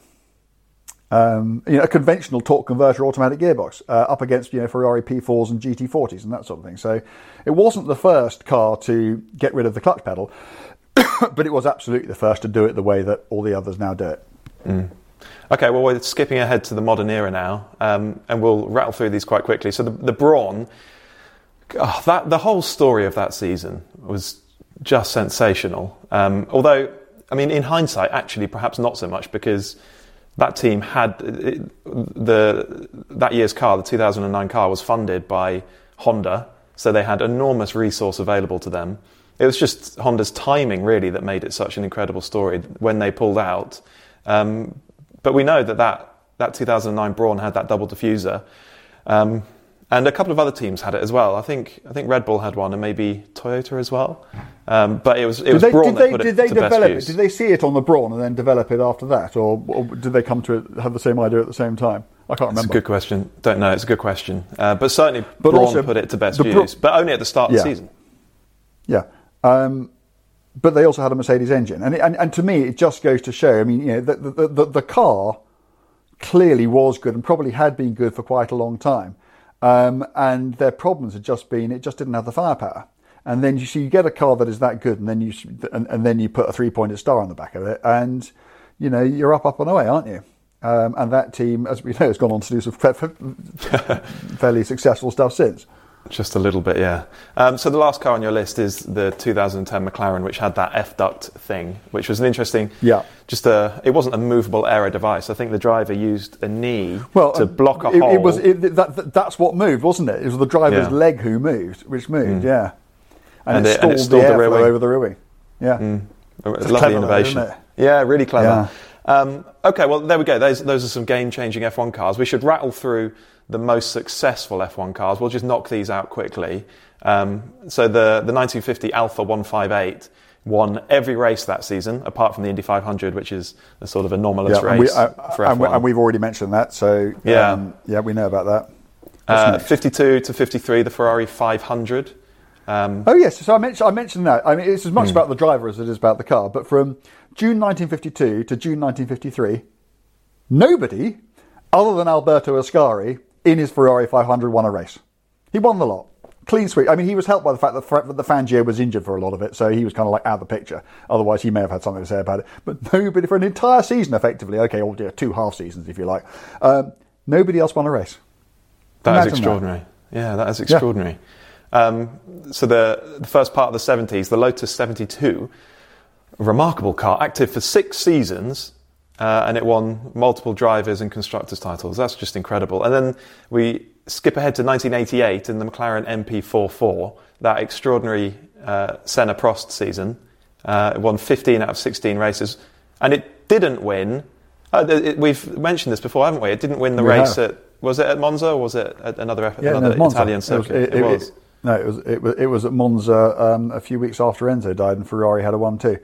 A conventional torque converter automatic gearbox up against Ferrari P4s and GT40s and that sort of thing. So it wasn't the first car to get rid of the clutch pedal, but it was absolutely the first to do it the way that all the others now do it. Mm. Okay, well, we're skipping ahead to the modern era now, and we'll rattle through these quite quickly. So the Brawn, the whole story of that season was just sensational. Although, I mean, in hindsight, actually, perhaps not so much, because that team had that year's car, the 2009 car, was funded by Honda, so they had enormous resource available to them. It was just Honda's timing, really, that made it such an incredible story when they pulled out. But we know that 2009 Brawn had that double diffuser, and a couple of other teams had it as well. I think Red Bull had one, and maybe Toyota as well. But it was Brawn that put it to best use. Did they see it on the Brawn and then develop it after that, or did they come to it, have the same idea at the same time? I can't remember. It's a good question. Don't know. It's a good question. But certainly Brawn also put it to best use, but only at the start of the season. Yeah. But they also had a Mercedes engine, and to me, it just goes to show. I mean, the car clearly was good and probably had been good for quite a long time, and their problems had just been it just didn't have the firepower. And then you get a car that is that good, and then you put a 3-pointed star on the back of it, and you're up and away, aren't you? And that team, as we know, has gone on to do some fairly successful stuff since. Just a little bit, yeah. So the last car on your list is the 2010 McLaren, which had that F-duct thing, which was an interesting... Yeah. It wasn't a movable aero device. I think the driver used a knee to block a hole. That's what moved, wasn't it? It was the driver's leg which moved, yeah. And it stalled the airflow over the rear wing. Yeah. Lovely innovation. Isn't it? Yeah, really clever. Yeah. Okay, well, there we go. Those are some game-changing F1 cars. We should rattle through the most successful F1 cars. We'll just knock these out quickly. So the 1950 Alfa 158 won every race that season, apart from the Indy 500, which is a sort of anomalous race for F1. And we've already mentioned that, so we know about that. 52 to 53, the Ferrari 500. Yes, so I mentioned that. I mean, it's as much about the driver as it is about the car, but from June 1952 to June 1953, nobody other than Alberto Ascari in his Ferrari 500 won a race. He won the lot. Clean sweep. I mean, he was helped by the fact that the Fangio was injured for a lot of it, so he was kind of like out of the picture. Otherwise, he may have had something to say about it. But nobody, for an entire season, effectively, two half seasons, if you like, nobody else won a race. That is extraordinary. Yeah, that is extraordinary. Yeah. So the first part of the 70s, the Lotus 72, a remarkable car, active for 6 seasons, and it won multiple drivers and constructors titles. That's just incredible. And then we skip ahead to 1988 in the McLaren MP44, that extraordinary Senna Prost season. It won 15 out of 16 races, and it didn't win. We've mentioned this before, haven't we? It didnn't win the race was it at Monza or was it at another Italian circuit? It was. No, it was at Monza a few weeks after Enzo died, and Ferrari had a 1-2.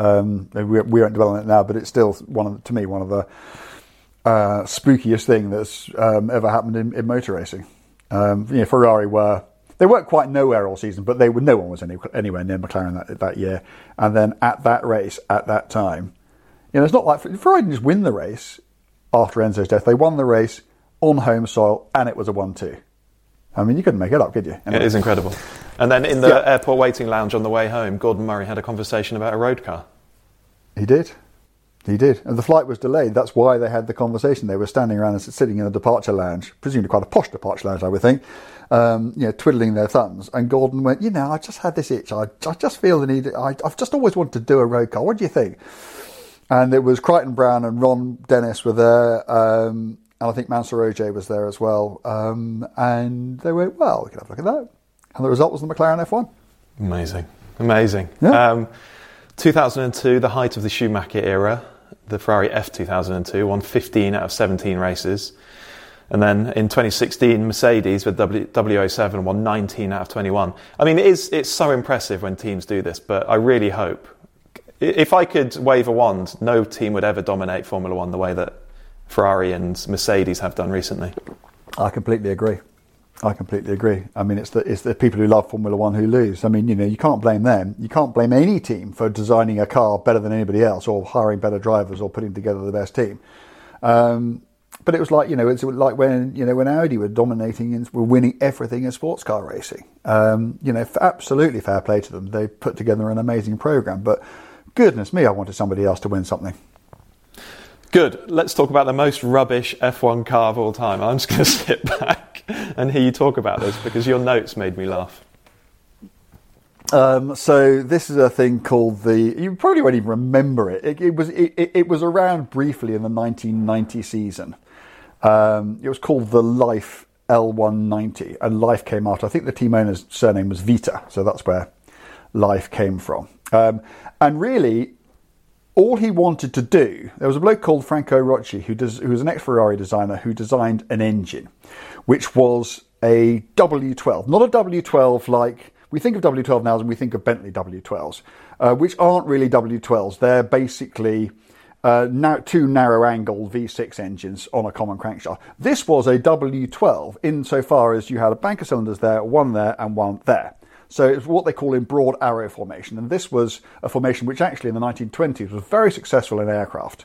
We won't dwell on it now, but it's still one of the spookiest thing that's ever happened in motor racing. Ferrari weren't quite nowhere all season, but no one was anywhere near McLaren that year. And then at that race, at that time, it's not like Ferrari didn't just win the race after Enzo's death. They won the race on home soil, and it was a 1-2. I mean, you couldn't make it up, could you? Anyway. It is incredible. And then in the airport waiting lounge on the way home, Gordon Murray had a conversation about a road car. He did. And the flight was delayed. That's why they had the conversation. They were standing around and sitting in a departure lounge, presumably quite a posh departure lounge, I would think, twiddling their thumbs. And Gordon went, I just had this itch. I just feel the need. I've just always wanted to do a road car. What do you think? And it was Crichton Brown and Ron Dennis were there. And I think Mansour Ogier was there as well. And they went, well, we can have a look at that. And the result was the McLaren F1. Amazing. Yeah. 2002, the height of the Schumacher era, the Ferrari F2002 won 15 out of 17 races. And then in 2016, Mercedes with W07 won 19 out of 21. I mean, it's so impressive when teams do this, but I really hope, if I could wave a wand, no team would ever dominate Formula One the way that Ferrari and Mercedes have done recently. I completely agree. I mean, it's the people who love Formula One who lose. I mean, you can't blame them. You can't blame any team for designing a car better than anybody else, or hiring better drivers, or putting together the best team. But it was like, it's like when Audi were dominating and were winning everything in sports car racing. Absolutely fair play to them. They put together an amazing program. But goodness me, I wanted somebody else to win something. Good. Let's talk about the most rubbish F1 car of all time. I'm just going to sit back and hear you talk about this because your notes made me laugh. So this is a thing called you probably won't even remember it. It was around briefly in the 1990 season. It was called the Life L190, and Life came after. I think the team owner's surname was Vita, so that's where Life came from. And really, all he wanted to do, there was a bloke called Franco Rocci who was an ex-Ferrari designer who designed an engine, which was a W12, not a W12 like we think of W12 now and we think of Bentley W12s, which aren't really W12s. They're basically now two narrow-angle V6 engines on a common crankshaft. This was a W12 insofar as you had a bank of cylinders there, one there and one there. So it's what they call in broad arrow formation. And this was a formation which actually in the 1920s was very successful in aircraft.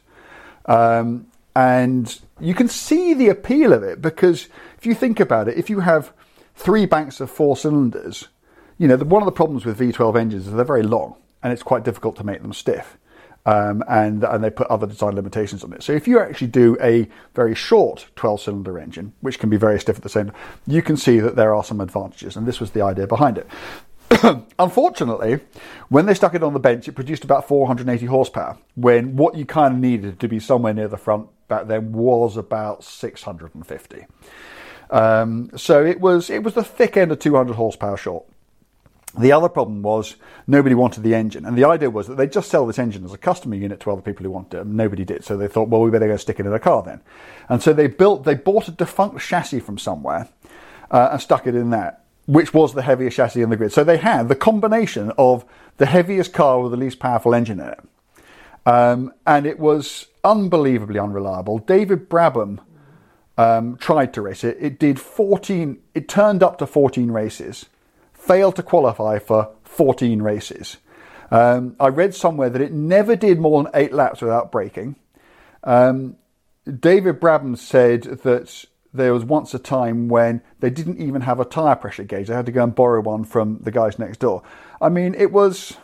And you can see the appeal of it because if you think about it, if you have three banks of four cylinders, one of the problems with V12 engines is they're very long and it's quite difficult to make them stiff. And they put other design limitations on it. So if you actually do a very short 12-cylinder engine, which can be very stiff at the same time, you can see that there are some advantages. And this was the idea behind it. Unfortunately, when they stuck it on the bench, it produced about 480 horsepower, when what you kind of needed to be somewhere near the front back then was about 650. So it was the thick end of 200 horsepower short. The other problem was nobody wanted the engine. And the idea was that they'd just sell this engine as a customer unit to other people who wanted it. And nobody did. So they thought, well, we better go stick it in a car then. And so they bought a defunct chassis from somewhere and stuck it in that, which was the heaviest chassis in the grid. So they had the combination of the heaviest car with the least powerful engine in it. And it was unbelievably unreliable. David Brabham tried to race it. It turned up to 14 races. Failed to qualify for 14 races. I read somewhere that it never did more than 8 laps without braking. David Brabham said that there was once a time when they didn't even have a tyre pressure gauge. They had to go and borrow one from the guys next door. I mean, it was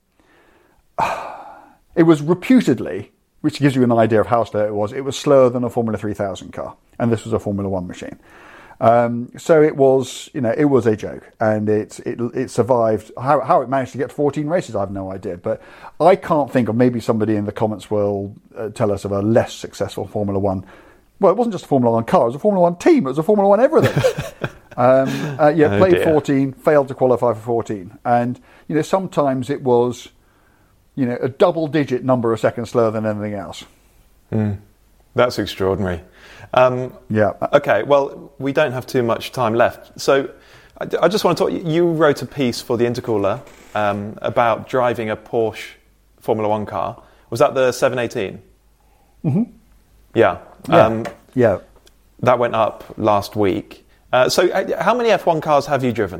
reputedly, which gives you an idea of how slow it was slower than a Formula 3000 car. And this was a Formula 1 machine. So it was, it was a joke, and it survived. How it managed to get 14 races, I have no idea. But I can't think of, maybe somebody in the comments will tell us of a less successful Formula 1. Well, it wasn't just a Formula 1 car; it was a Formula 1 team. It was a Formula 1 everything. Played 14, failed to qualify for 14, and sometimes it was, a double-digit number of seconds slower than anything else. That's extraordinary. Yeah. Okay, well, we don't have too much time left. So I just want to talk. You wrote a piece for the Intercooler about driving a Porsche Formula 1 car. Was that the 718? Mm-hmm. Yeah. Yeah. That went up last week. So how many F1 cars have you driven?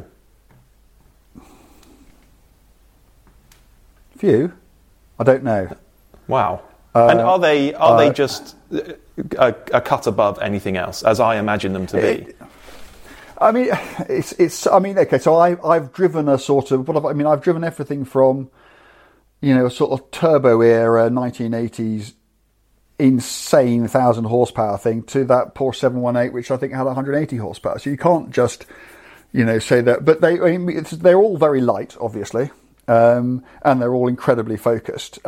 Few. I don't know. Wow. And are they just a cut above anything else, as I imagine them to be? Okay. So I've driven a sort of I've driven everything from, a sort of turbo era 1980s insane 1,000 horsepower thing to that Porsche 718, which I think had 180 horsepower. So you can't just, say that. But they're all very light, obviously, and they're all incredibly focused.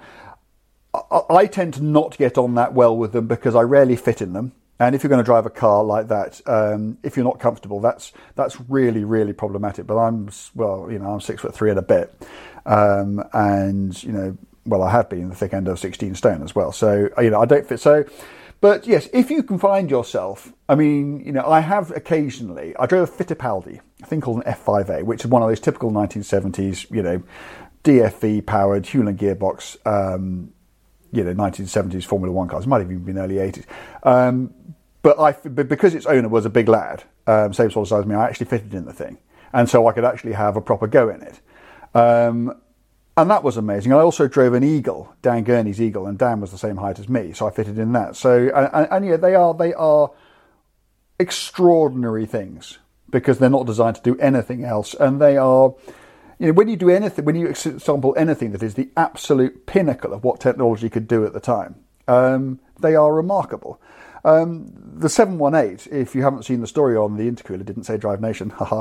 I tend to not get on that well with them because I rarely fit in them. And if you're going to drive a car like that, if you're not comfortable, that's really, really problematic. But I'm 6'3" and a bit, and I have been the thick end of 16 stone as well. So, I don't fit. So, but yes, if you can find yourself, I have occasionally, I drove a Fittipaldi, a thing called an F5A, which is one of those typical 1970s, DFV powered Hewland gearbox, 1970s Formula One cars. It might have even been early 80s. But because its owner was a big lad, same sort of size as me, I actually fitted in the thing. And so I could actually have a proper go in it. And that was amazing. I also drove an Eagle, Dan Gurney's Eagle, and Dan was the same height as me, so I fitted in that. So, they are extraordinary things because they're not designed to do anything else. And they are, when you do anything, when you sample anything that is the absolute pinnacle of what technology could do at the time, they are remarkable. The 718, if you haven't seen the story on the intercooler, didn't say Drive Nation, haha.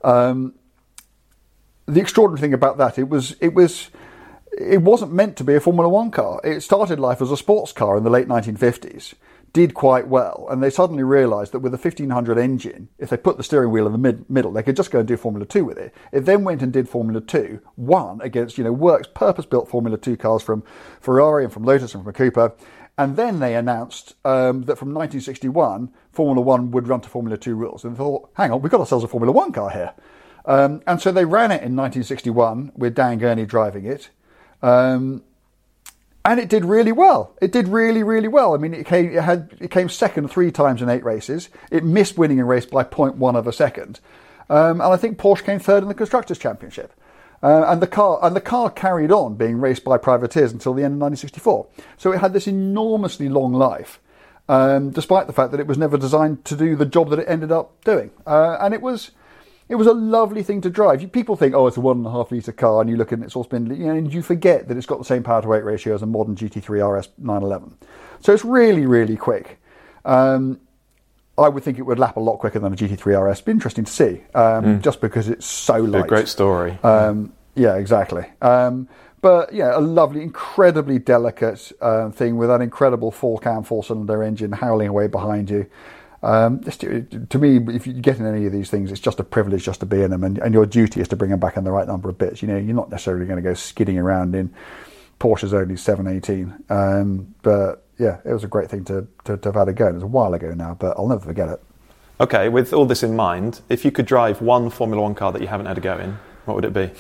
The extraordinary thing about that, it wasn't meant to be a Formula One car. It started life as a sports car in the late 1950s, did quite well, and they suddenly realised that with a 1500 engine, if they put the steering wheel in the middle, they could just go and do Formula 2 with it. It then went and did Formula 2, won against, works purpose-built Formula 2 cars from Ferrari and from Lotus and from Cooper, and then they announced that from 1961, Formula 1 would run to Formula 2 rules, and they thought, hang on, we've got ourselves a Formula 1 car here. And so they ran it in 1961 with Dan Gurney driving it. And it did really well. It did really, really well. It came second 3 times in 8 races. It missed winning a race by 0.1 of a second. And I think Porsche came third in the Constructors' Championship. And the car carried on being raced by privateers until the end of 1964. So it had this enormously long life, despite the fact that it was never designed to do the job that it ended up doing. And it was a lovely thing to drive. People think, it's a 1.5 litre car, and you look at it, it's all spindly, and you forget that it's got the same power to weight ratio as a modern GT3 RS 911. So it's really, really quick. I would think it would lap a lot quicker than a GT3 RS. It'd be interesting to see, just because it's so light. A great story. Yeah, exactly. But yeah, a lovely, incredibly delicate thing with an incredible 4-cam, 4-cylinder engine howling away behind you. To me, if you get in any of these things, it's just a privilege just to be in them, and your duty is to bring them back in the right number of bits. You're not necessarily going to go skidding around in Porsche's only 718. But yeah, it was a great thing to have had a go. It was a while ago now, but I'll never forget it. Okay, with all this in mind, if you could drive one Formula One car that you haven't had a go in, what would it be?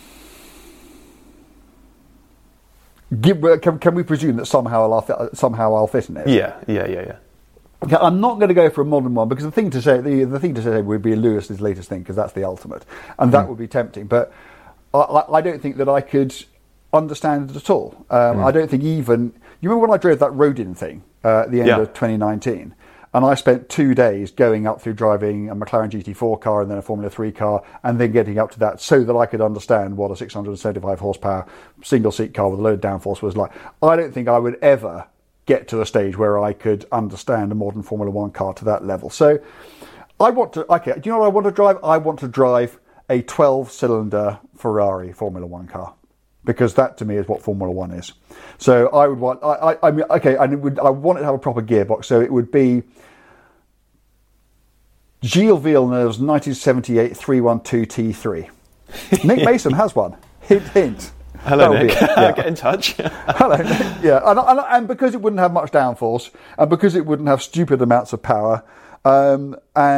Can we presume that somehow I'll fit in it? Yeah. I'm not going to go for a modern one because the thing to say would be Lewis's latest thing, because that's the ultimate, and that would be tempting. But I don't think that I could understand it at all. I don't think even. You remember when I drove that Rodin thing at the end of 2019, and I spent 2 days going up through driving a McLaren GT4 car and then a Formula 3 car, and then getting up to that so that I could understand what a 675 horsepower single seat car with a low downforce was like. I don't think I would ever get to a stage where I could understand a modern Formula 1 car to that level. So I want to, do you know what I want to drive? I want to drive a 12-cylinder Ferrari Formula 1 car, because that to me is what Formula 1 is. So I would want, I want it to have a proper gearbox, so it would be Gilles Villeneuve's 1978 312 T3. Nick Mason has one. Hint. Hello, Nick. Get in touch. Hello, Nick. Yeah, and because it wouldn't have much downforce, and because it wouldn't have stupid amounts of power, and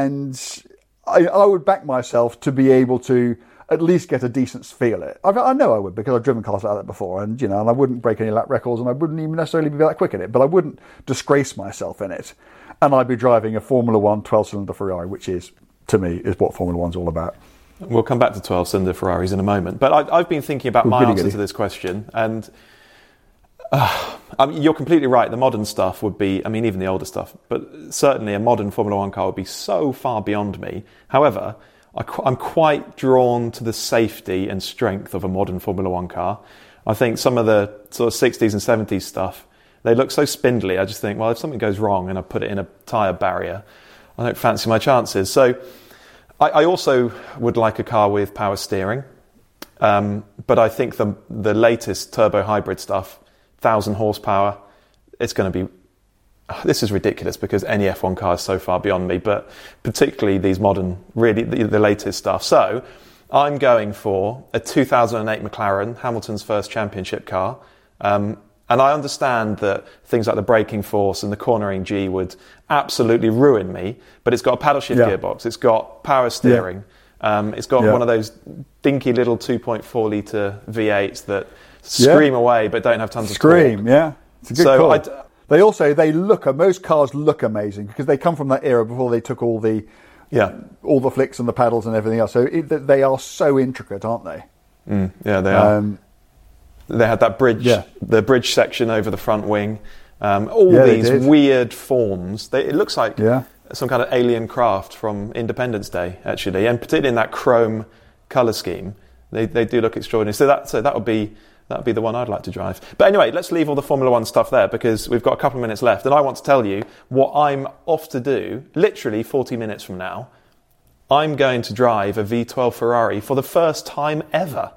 I would back myself to be able to at least get a decent feel it. I know I would, because I've driven cars like that before, and and I wouldn't break any lap records, and I wouldn't even necessarily be that quick in it, but I wouldn't disgrace myself in it, and I'd be driving a Formula 1 12-cylinder Ferrari, which is, to me, is what Formula 1's all about. We'll come back to 12-cylinder Ferraris in a moment. But I've been thinking about my answer to this question, and you're completely right. The modern stuff would be, even the older stuff, but certainly a modern Formula 1 car would be so far beyond me. However, I'm quite drawn to the safety and strength of a modern Formula 1 car. I think some of the sort of 60s and 70s stuff, they look so spindly. I just think, well, if something goes wrong and I put it in a tyre barrier, I don't fancy my chances. So I also would like a car with power steering, but I think the latest turbo hybrid stuff, 1,000 horsepower, it's going to be... This is ridiculous because any F1 car is so far beyond me, but particularly these modern, really the latest stuff. So I'm going for a 2008 McLaren, Hamilton's first championship car, And I understand that things like the braking force and the cornering G would absolutely ruin me, but it's got a paddle shift gearbox, it's got power steering, it's got one of those dinky little 2.4 litre V8s that scream away but don't have tons of torque. It's a good call. Most cars look amazing because they come from that era before they took all the flicks and the paddles and everything else. So they are so intricate, aren't they? Yeah, they are. They had that bridge, the bridge section over the front wing. These weird forms. It looks like some kind of alien craft from Independence Day, actually, and particularly in that chrome colour scheme, they do look extraordinary. So that would be the one I'd like to drive. But anyway, let's leave all the Formula One stuff there because we've got a couple of minutes left, and I want to tell you what I'm off to do. Literally 40 minutes from now, I'm going to drive a V12 Ferrari for the first time ever.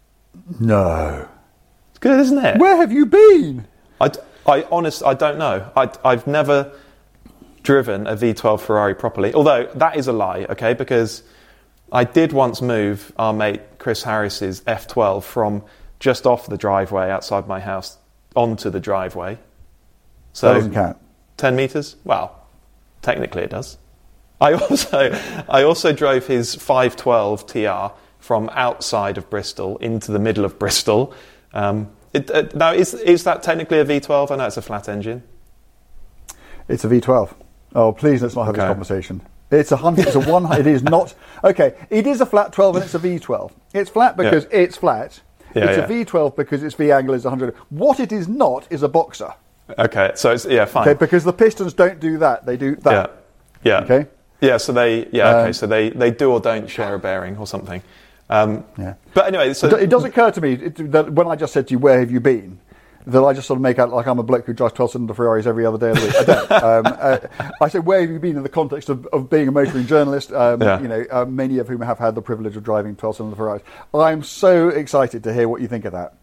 No. Good, isn't it? Where have you been? I don't know. I've never driven a V12 Ferrari properly, although that is a lie, okay, because I did once move our mate Chris Harris's F12 from just off the driveway outside my house onto the driveway. So that doesn't count. 10 metres? Well, technically it does. I also drove his 512 TR from outside of Bristol into the middle of Bristol. Now, is that technically a V12? I know it's a flat engine. It's a V12. Oh, please let's not have this conversation. It is not. Okay, it is a flat 12 and it's a V12. It's flat because it's flat. It's a V12 because its V-angle is 100. What it is not is a boxer. Okay, so it's, fine. Okay, because the pistons don't do that. They do that. Yeah. Okay? Yeah, so so they do or don't share a bearing or something. But anyway, so it does occur to me that when I just said to you, where have you been, that I just sort of make out like I'm a bloke who drives 12-cylinder Ferraris every other day of the week. I don't. I say, where have you been in the context of being a motoring journalist, many of whom have had the privilege of driving 12-cylinder Ferraris. I'm so excited to hear what you think of that.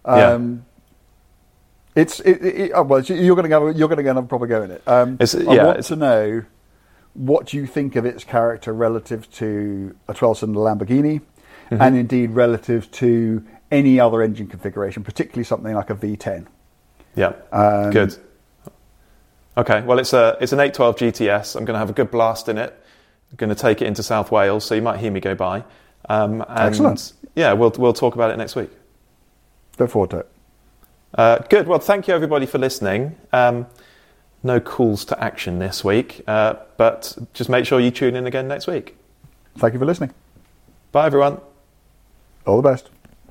You're going to have a proper go in it. I want to know what you think of its character relative to a 12-cylinder Lamborghini. Mm-hmm. And indeed relative to any other engine configuration, particularly something like a V10. Yeah, good. Okay, well, it's an 812 GTS. I'm going to have a good blast in it. I'm going to take it into South Wales, so you might hear me go by. Excellent. Yeah, we'll talk about it next week. Look forward to it. Good. Well, thank you everybody for listening. No calls to action this week, but just make sure you tune in again next week. Thank you for listening. Bye, everyone. All the best.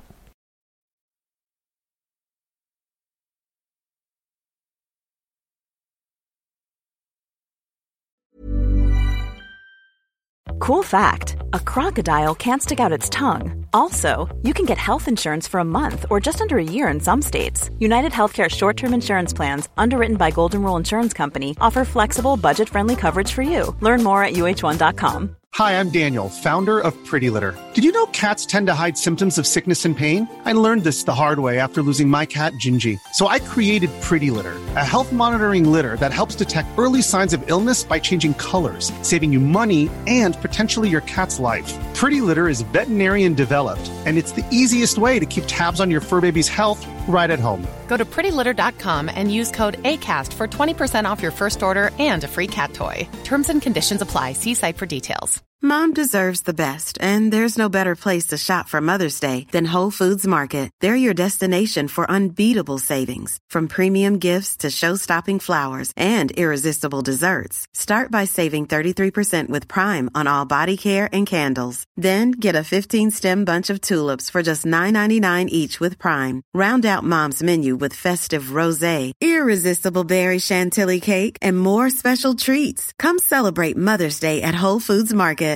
Cool fact, a crocodile can't stick out its tongue. Also, you can get health insurance for a month or just under a year in some states. United Healthcare short-term insurance plans, underwritten by Golden Rule Insurance Company, offer flexible, budget-friendly coverage for you. Learn more at UH1.com. Hi, I'm Daniel, founder of Pretty Litter. Did you know cats tend to hide symptoms of sickness and pain? I learned this the hard way after losing my cat, Gingy. So I created Pretty Litter, a health monitoring litter that helps detect early signs of illness by changing colors, saving you money and potentially your cat's life. Pretty Litter is veterinarian developed, and it's the easiest way to keep tabs on your fur baby's health right at home. Go to prettylitter.com and use code ACAST for 20% off your first order and a free cat toy. Terms and conditions apply. See site for details. Mom deserves the best, and there's no better place to shop for Mother's Day than Whole Foods Market. They're your destination for unbeatable savings, from premium gifts to show-stopping flowers and irresistible desserts. Start by saving 33% with Prime on all body care and candles. Then get a 15-stem bunch of tulips for just $9.99 each with Prime. Round out Mom's menu with festive rosé, irresistible berry chantilly cake, and more special treats. Come celebrate Mother's Day at Whole Foods Market.